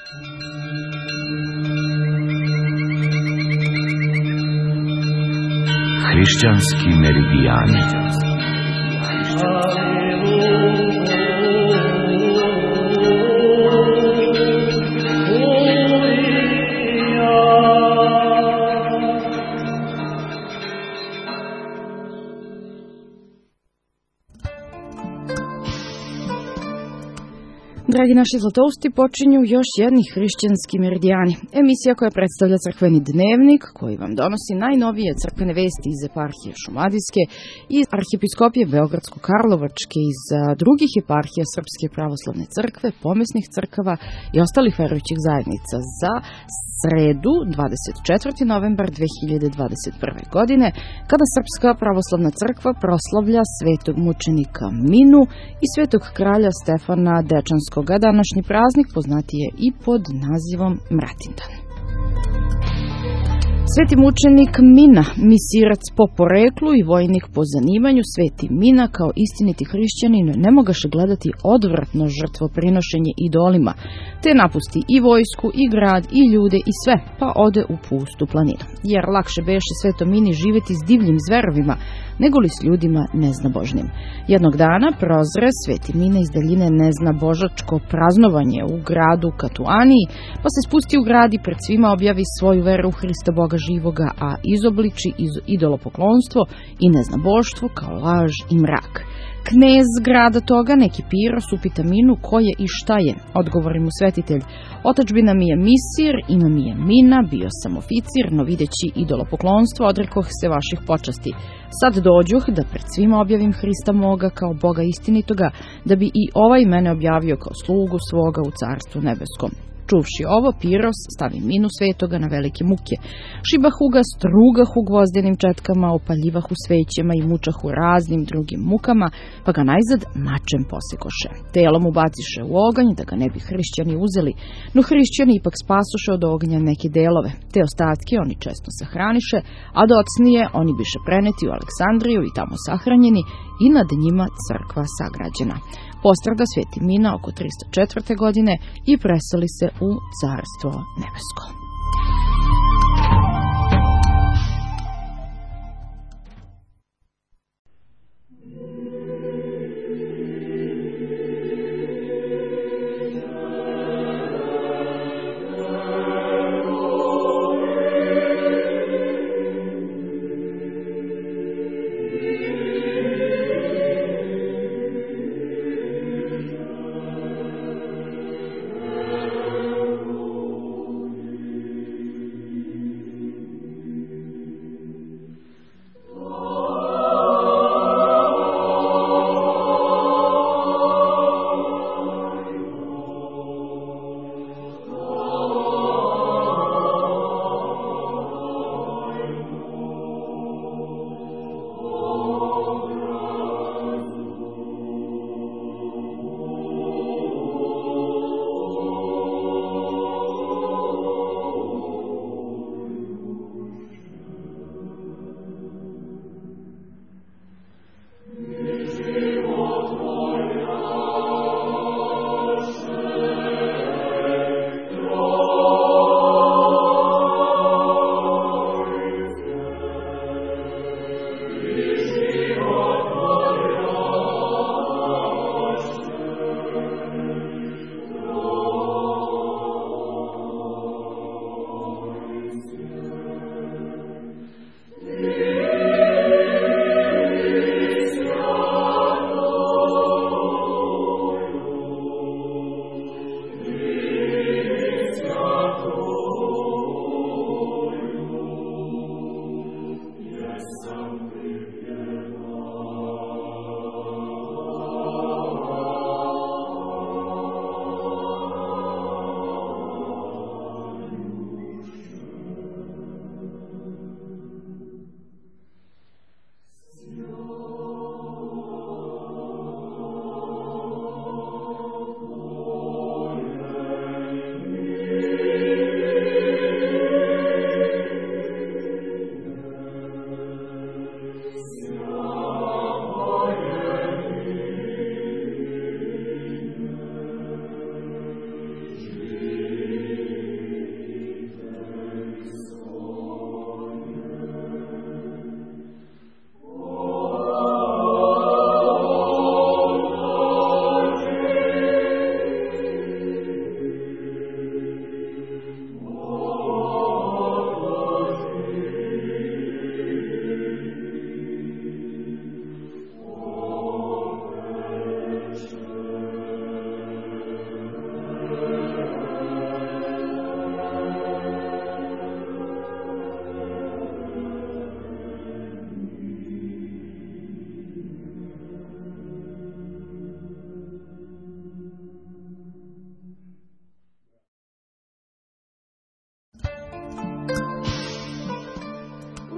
Hrišćanski meridijani. Dragi naši zlatousti, počinju još jedni hrišćanski meridijani. Emisija koja predstavlja crkveni dnevnik, koji vam donosi najnovije crkvene vesti iz eparhije Šumadijske, iz arhijepiskopije Beogradsko-Karlovačke, iz drugih eparhija Srpske pravoslavne crkve, pomesnih crkava i ostalih verujućih zajednica za sredu, 24. novembar 2021. godine, kada Srpska pravoslavna crkva proslavlja svetog mučenika Minu i svetog kralja Stefana Dečanskog. Današnji praznik poznati je i pod nazivom Mratindan. Sveti mučenik Mina, misirac po poreklu i vojnik po zanimanju, sveti Mina kao istiniti hrišćanin ne mogaše gledati odvratno žrtvoprinošenje idolima, te napusti i vojsku, i grad, i ljude, i sve, pa ode u pustu planinu. Jer lakše beše svetom Mini živjeti s divljim zverovima, nego li s ljudima neznabožnim. Jednog dana prozre sveti Mina iz daljine neznabožačko praznovanje u gradu Katuaniji, pa se spusti u grad i pred svima objavi svoju veru u Hrista Boga živoga, a izobliči idolopoklonstvo i neznaboštvo kao laž i mrak. Knez grada toga, neki Piros, upita Minu ko je i šta je. Odgovori mu svetitelj: otadžbina mi je misir, ime mi je Mina, bio sam oficir, no videći idolopoklonstvo odrekoh se vaših počasti. Sad dođuh da pred svima objavim Hrista moga kao Boga istinitoga, da bi i ovaj mene objavio kao slugu svoga u carstvu nebeskom. Čuvši ovo, Piros stavi Minu svetoga na velike muke. Šibahu ga, strugahu gvozdenim četkama, opaljivahu svećima i mučahu raznim drugim mukama, pa ga najzad mačem posekoše. Telo mu baciše u oganj, da ga ne bi hrišćani uzeli, no hrišćani ipak spasoše od ognja neke delove. Te ostatke oni često sahraniše, a docnije oni biše preneti u Aleksandriju i tamo sahranjeni i nad njima crkva sagrađena. Postrada sveti Mina oko 304. godine i preseli se u carstvo nebesko.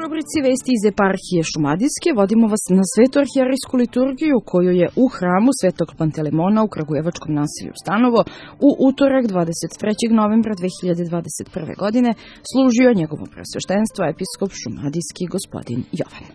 rubrici Vesti iz eparhije Šumadijske vodimo vas na svetu arhijerejsku liturgiju koju je u hramu Svetog Pantelemona u Kragujevačkom naselju Stanovo u utorak 23. novembra 2021. godine služio njegovo preosveštenstvo episkop šumadijski gospodin Jovan.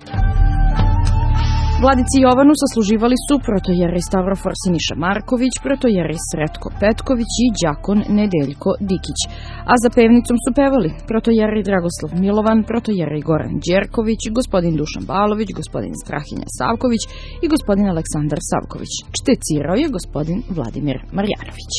Vladici Jovanu sasluživali su protojerej Stavrofor Siniša Marković, protojerej Sretko Petković i đakon Nedeljko Dikić. A za pevnicom su pevali protojerej Dragoslav Milovan, protojerej Goran Đerković, gospodin Dušan Balović, gospodin Strahinja Savković i gospodin Aleksandar Savković. Štecirao je gospodin Vladimir Marjanović.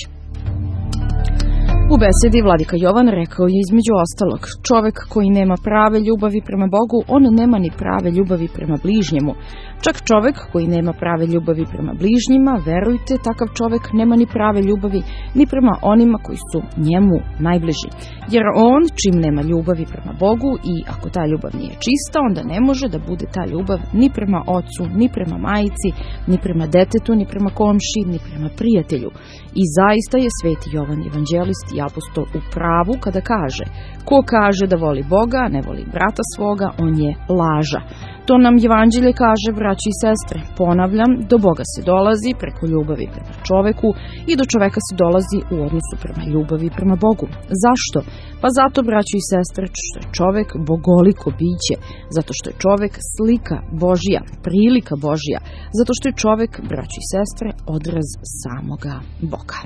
U besedi vladika Jovan rekao je između ostalog: čovek koji nema prave ljubavi prema Bogu, on nema ni prave ljubavi prema bližnjemu. Čak čovek koji nema prave ljubavi prema bližnjima, verujte, takav čovek nema ni prave ljubavi ni prema onima koji su njemu najbliži. Jer on, čim nema ljubavi prema Bogu i ako ta ljubav nije čista, onda ne može da bude ta ljubav ni prema ocu, ni prema majici, ni prema detetu, ni prema komši, ni prema prijatelju. I zaista je sveti Jovan evanđelist i apostol u pravu kada kaže: ko kaže da voli Boga, a ne voli brata svoga, on je laža. To nam evanđelje kaže, braći i sestre. Ponavljam, do Boga se dolazi preko ljubavi prema čoveku i do čoveka se dolazi u odnosu prema ljubavi prema Bogu. Zašto? Pa zato, braći i sestre, što je čovek bogoliko biće, zato što je čovek slika Božja, prilika Božja, zato što je čovek, braći i sestre, odraz samoga Boga.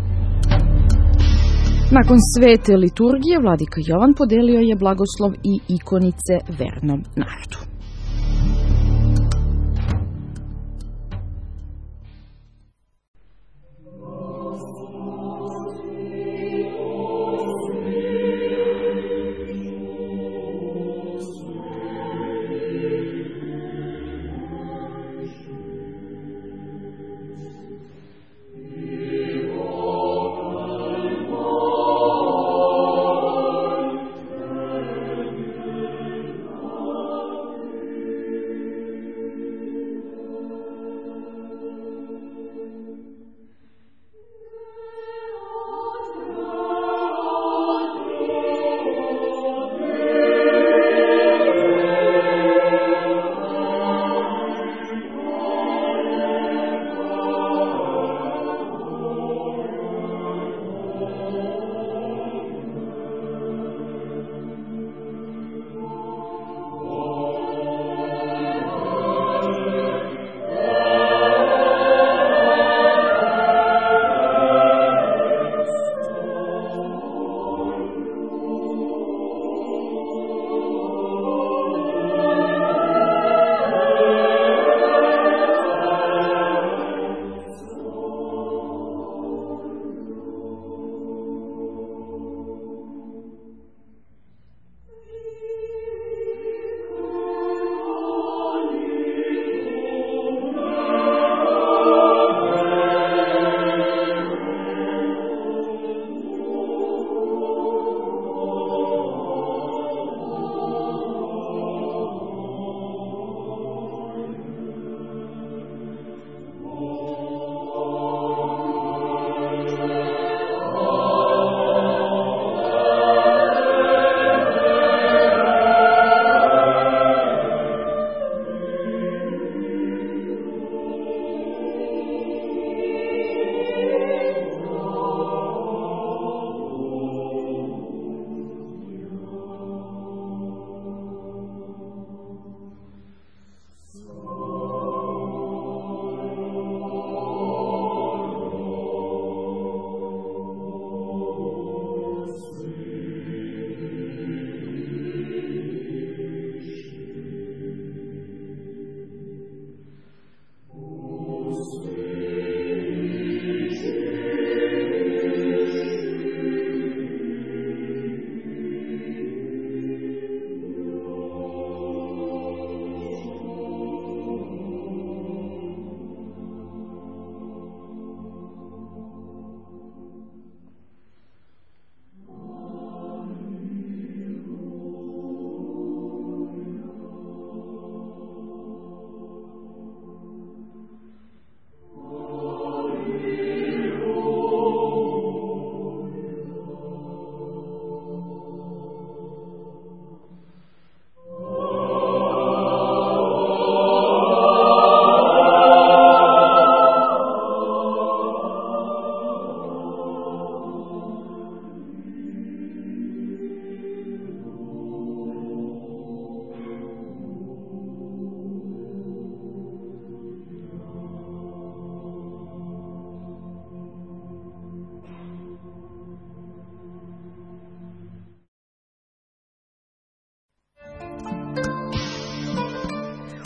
Nakon svete liturgije, vladika Jovan podelio je blagoslov i ikonice vernom narodu.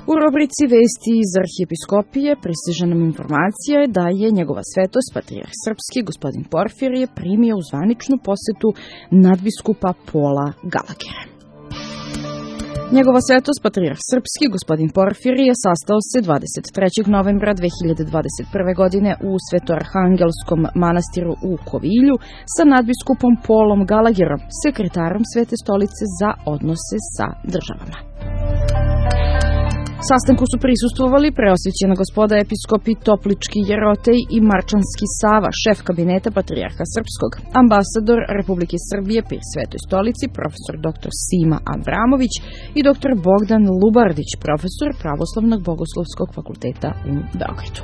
U rubrici Vesti iz arhijepiskopije pristiže nam informacija da je njegova svetost, patrijarh srpski, gospodin Porfirije, primio u zvaničnu posetu nadbiskupa Pola Galagera. Njegova svetost, patrijarh srpski, gospodin Porfirije, sastao se 23. novembra 2021. godine u Svetoarhangelskom manastiru u Kovilju sa nadbiskupom Polom Galagerom, sekretarom Svete stolice za odnose sa državama. Sastanku su prisustvovali preosvećena gospoda episkopi Toplički Jerotej i Marčanski Sava, šef kabineta patrijarha srpskog, ambasador Republike Srbije pri Svetoj stolici, profesor dr. Sima Avramović i dr. Bogdan Lubardić, profesor Pravoslavnog bogoslovskog fakulteta u Beogradu.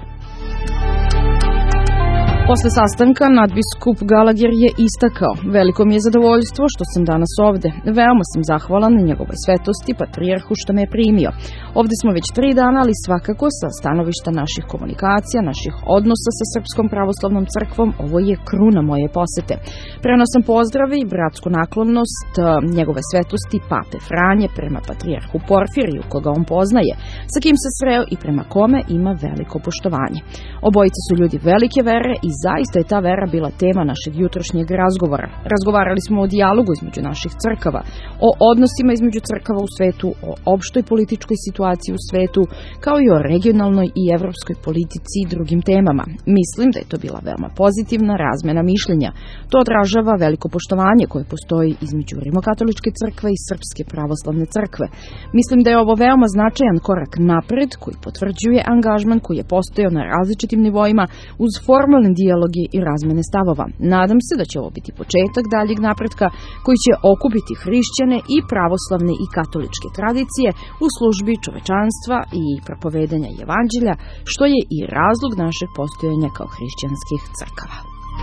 Posle sastanka nadbiskup Galager je istakao: veliko mi je zadovoljstvo što sam danas ovde. Veoma sam zahvalan njegovoj svetosti, patrijarhu, što me je primio. Ovde smo već 3 dana, ali svakako sa stanovišta naših komunikacija, naših odnosa sa Srpskom pravoslavnom crkvom, ovo je kruna moje posete. Prenosim pozdrave i bratsku naklonost njegove svetosti Pape Franje prema patrijarhu Porfiriju, koga on poznaje, sa kim se sreo i prema kome ima veliko poštovanje. Obojica su ljudi velike vere i zaista je ta vera bila tema našeg jutrošnjeg razgovora. Razgovarali smo o dijalogu između naših crkava, o odnosima između crkava u svetu, o opštoj političkoj situaciji u svetu, kao i o regionalnoj i evropskoj politici i drugim temama. Mislim da je to bila veoma pozitivna razmena mišljenja. To odražava veliko poštovanje koje postoji između Rimokatoličke crkve i Srpske pravoslavne crkve. Mislim da je ovo veoma značajan korak napred koji potvrđuje angažman koji je postojao na različitim nivoima uz formalni dijaloge i razmene stavova. Nadam se da će ovo biti početak daljeg napretka koji će okupiti hrišćane i pravoslavne i katoličke tradicije u službi čovečanstva i propovedanja evanđelja, što je i razlog našeg postojanja kao hrišćanskih crkava.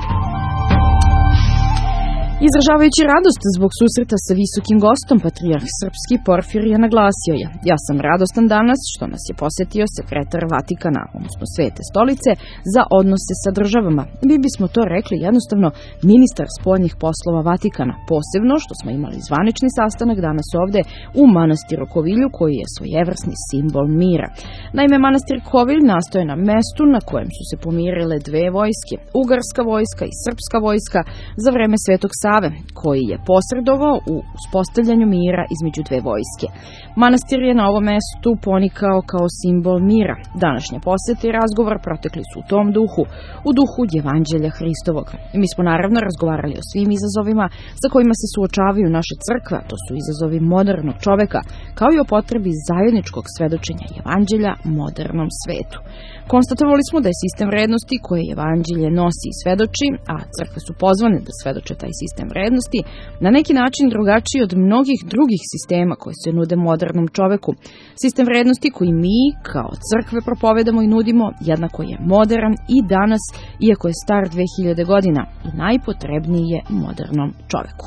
Izražavajući radost zbog susreta sa visokim gostom, patrijarh srpski Porfirije naglasio je: ja sam radostan danas što nas je posetio sekretar Vatikana, odnosno Svete stolice, za odnose sa državama. Mi bismo to rekli jednostavno ministar spoljnih poslova Vatikana, posebno što smo imali zvanični sastanak danas ovde u manastiru Kovilju, koji je svojevrsni simbol mira. Naime, manastir Kovilj nastoje na mestu na kojem su se pomirile 2 vojske, ugarska vojska i srpska vojska, za vreme Svetog Save, koji je posredovao u uspostavljanju mira između 2 vojske. Manastir je na ovom mestu ponikao kao simbol mira. Današnja poseta i razgovor protekli su u tom duhu, u duhu evanđelja Hristovog. Mi smo naravno razgovarali o svim izazovima sa kojima se suočavaju naše crkve, to su izazovi modernog čoveka, kao i o potrebi zajedničkog svedočenja evanđelja modernom svetu. Konstatovali smo da je sistem vrednosti koje evanđelje nosi i svedoči, a crkve su pozvane da svedoče taj sistem vrednosti, na neki način drugačiji od mnogih drugih sistema koji se nude modernom čoveku. Sistem vrednosti koji mi, kao crkve, propovedamo i nudimo, jednako je modern i danas, iako je star 2000 godina, i najpotrebniji je modernom čoveku.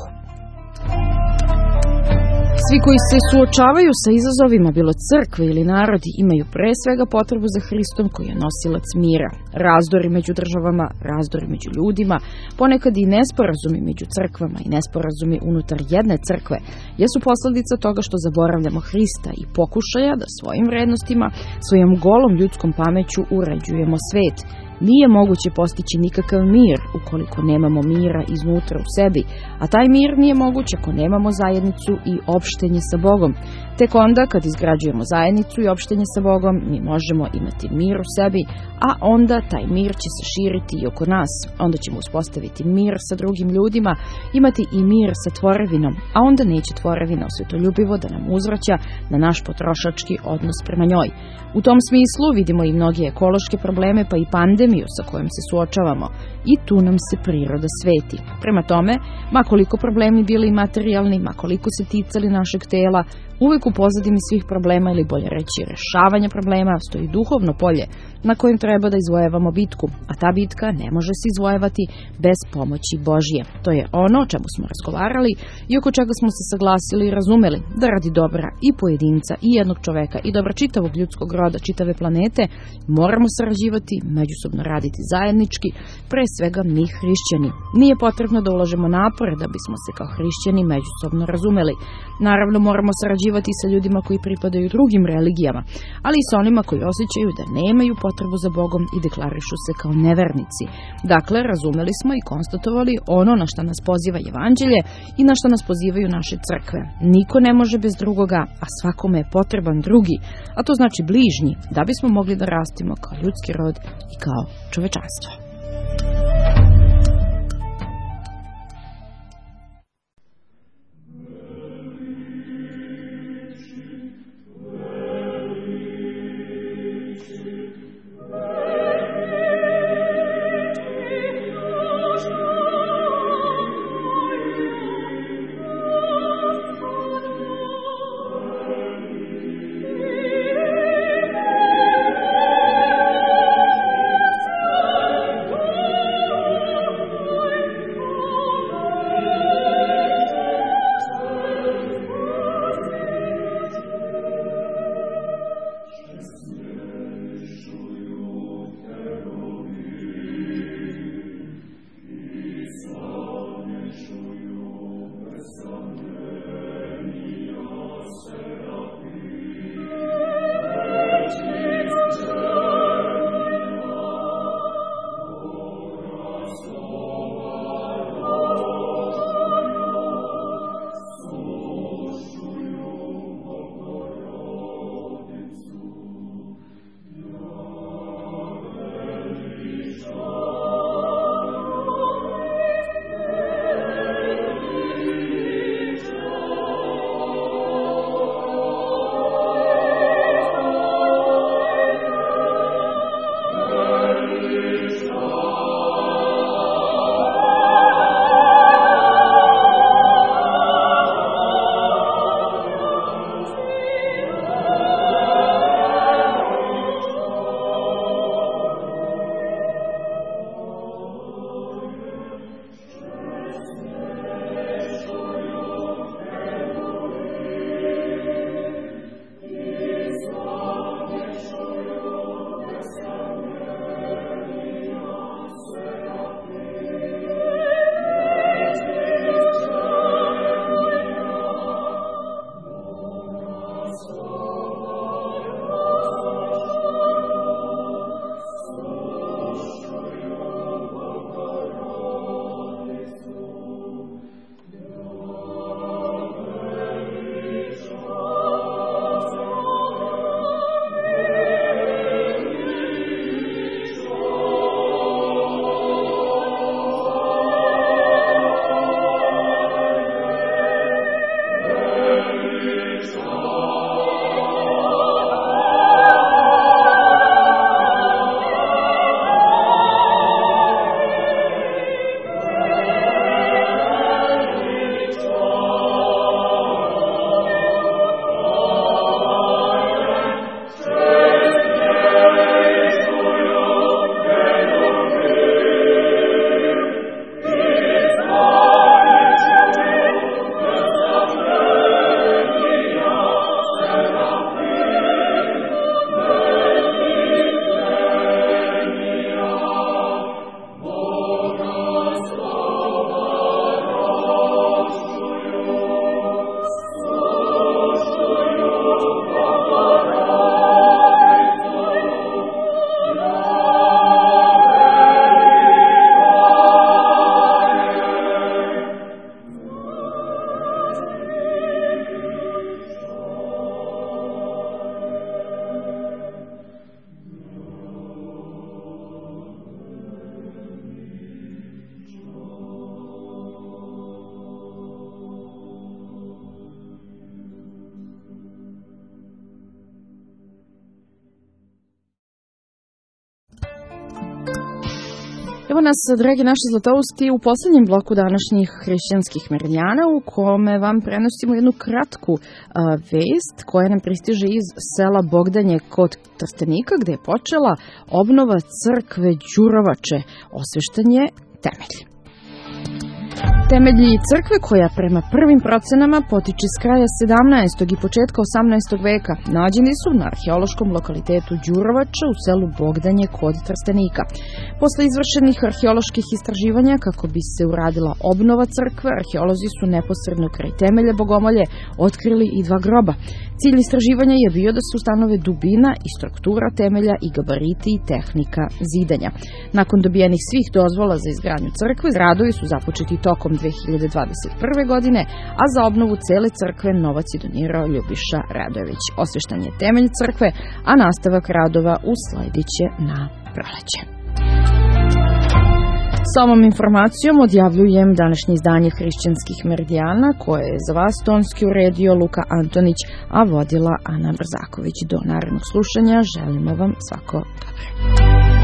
Svi koji se suočavaju sa izazovima, bilo crkve ili narodi, imaju pre svega potrebu za Hristom koji je nosilac mira. Razdori među državama, razdori među ljudima, ponekad i nesporazumi među crkvama i nesporazumi unutar jedne crkve jesu posledica toga što zaboravljamo Hrista i pokušaja da svojim vrednostima, svojom golom ljudskom pameću uređujemo svet. Nije moguće postići nikakav mir ukoliko nemamo mira iznutra u sebi, a taj mir nije moguć ako nemamo zajednicu i opštenje sa Bogom. Tek onda kad izgrađujemo zajednicu i opštenje sa Bogom, mi možemo imati mir u sebi, a onda taj mir će se širiti i oko nas. Onda ćemo uspostaviti mir sa drugim ljudima, imati i mir sa tvorevinom, a onda neće tvorevina osvetoljubivo da nam uzvraća na naš potrošački odnos prema njoj. U tom smislu vidimo i mnoge ekološke probleme, pa i pandemiju sa kojom se suočavamo. I tu nam se priroda sveti. Prema tome, makoliko problemi bili materijalni, makoliko se ticali našeg tela, uvek u pozadini svih problema, ili bolje reći rešavanja problema, stoji duhovno polje na kojem treba da izvojevamo bitku, a ta bitka ne može se izvojevati bez pomoći Božije. To je ono o čemu smo razgovarali i oko čega smo se saglasili i razumeli, da radi dobra i pojedinca i jednog čoveka i dobra čitavog ljudskog roda, čitave planete, moramo sarađivati, međusobno raditi zajednički, pre svega mi hrišćani. Nije potrebno da ulažemo napore da bismo se kao hrišćani međusobno razumeli. Naravno, moramo sarađivati sarađivati sa ljudima koji pripadaju drugim religijama, ali i sa onima koji osjećaju da nemaju potrebu za Bogom i deklarišu se kao nevernici. Dakle, razumeli smo i konstatovali ono na što nas poziva Evanđelje i na što nas pozivaju naše crkve. Niko ne može bez drugoga, a svakome je potreban drugi, a to znači bližnji, da bismo mogli da rastimo kao ljudski rod i kao čovečanstvo. Evo nas, dragi naši zlatousti, u poslednjem bloku današnjih hrišćanskih meridijana, u kome vam prenosimo jednu kratku vest koja nam pristiže iz sela Bogdanje kod Trstenika, gde je počela obnova crkve Đurovače, osveštan je temelj. Temelji crkve, koja prema prvim procenama potiče s kraja 17. i početka 18. veka, nađeni su na arheološkom lokalitetu Đurovača u selu Bogdanje kod Trstenika. Posle izvršenih arheoloških istraživanja kako bi se uradila obnova crkve, arheolozi su neposredno kraj temelja Bogomolje otkrili i 2 groba. Cilj istraživanja je bio da se ustanove dubina i struktura temelja i gabariti i tehnika zidanja. Nakon dobijenih svih dozvola za izgradnju crkve, radovi su započeti tokom 2021. godine, a za obnovu cele crkve novac je donirao Ljubiša Radojević. Osveštan je temelj crkve, a nastavak radova uslediće na proleće. Sa ovom informacijom odjavljujem današnje izdanje Hrišćanskih meridijana, koje je za vas tonski uredio Luka Antonić, a vodila Ana Brzaković. Do narednog slušanja želimo vam svako dobro.